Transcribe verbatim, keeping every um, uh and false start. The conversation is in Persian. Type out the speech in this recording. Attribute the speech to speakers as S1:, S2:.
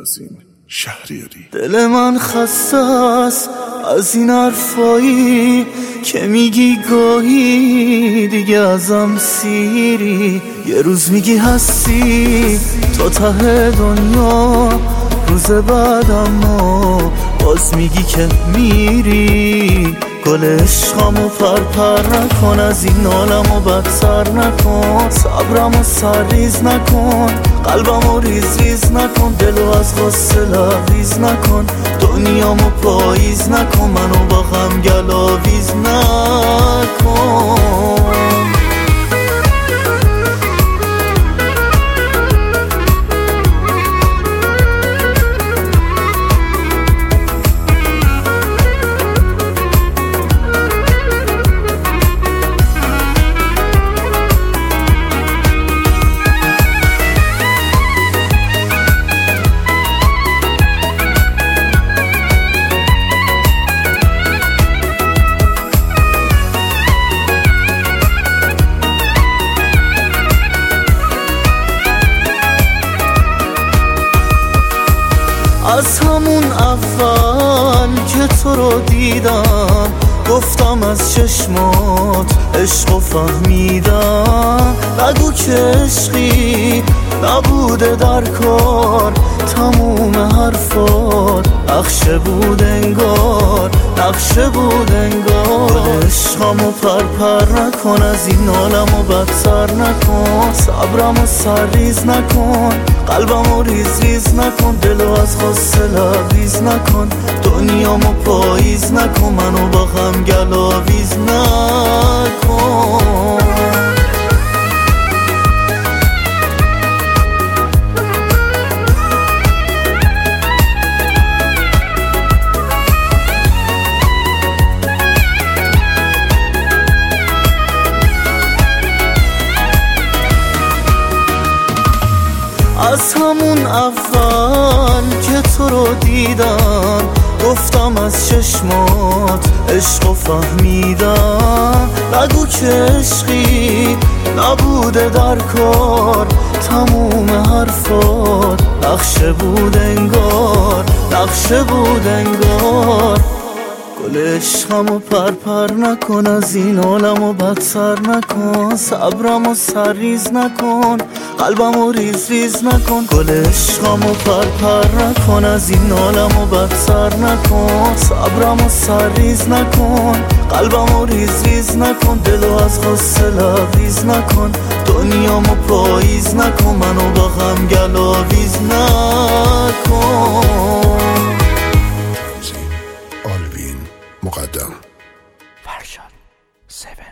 S1: نازین شهریاری.
S2: دل من خسته است از این حرفایی که میگی گاهی دیگه ازم سیری. یه روز میگی هستی تا ته دنیا، روز بعد اما باز میگی که میری. گل عشقامو پرپر نکن، از این عالمو بدتر نکن. صبرمو سرریز نکن، قلبمو ریز ریز نکن. دلو از غصه لبریز نکن، دنیامو پاییز نکن. منو با غم گلاویز نکن. از همون اول که تو رو دیدم گفتم از چشمات عشق و فهمیدم. نگو که عشقی نبوده در کار، تموم حرفات نقشه بود انگار، نقشه بود انگار. عشقمو پرپر نکن، از این عالمو بدتر نکن. صبرمو سرریز نکن، قلبمو ریز ریز نکن. دلو از غصه لبریز نکن، دنیامو پاییز نکن. منو با غم گلاویز نکن. از همون اول که تو رو دیدم گفتم از چشمات عشق و فهمیدم. نگو که عشقی نبوده در کار، تموم حرفات نقشه بود انگار، نقشه بود انگار. گل عشقمو پرپر نکن، از این عالمو بدتر نکن. صبرمو سرریز نکن، قلبمو ریز ریز نکن. گل عشقمو پرپر نکن، از این عالمو بدتر نکن. صبرمو سرریز نکن، قلبمو ریز ریز نکن. دلو از غصه لبریز نکن، دنیامو پاییز نکن. منو با غم گلاویز نکن.
S1: آلوین مقدم
S3: فرشاد هفت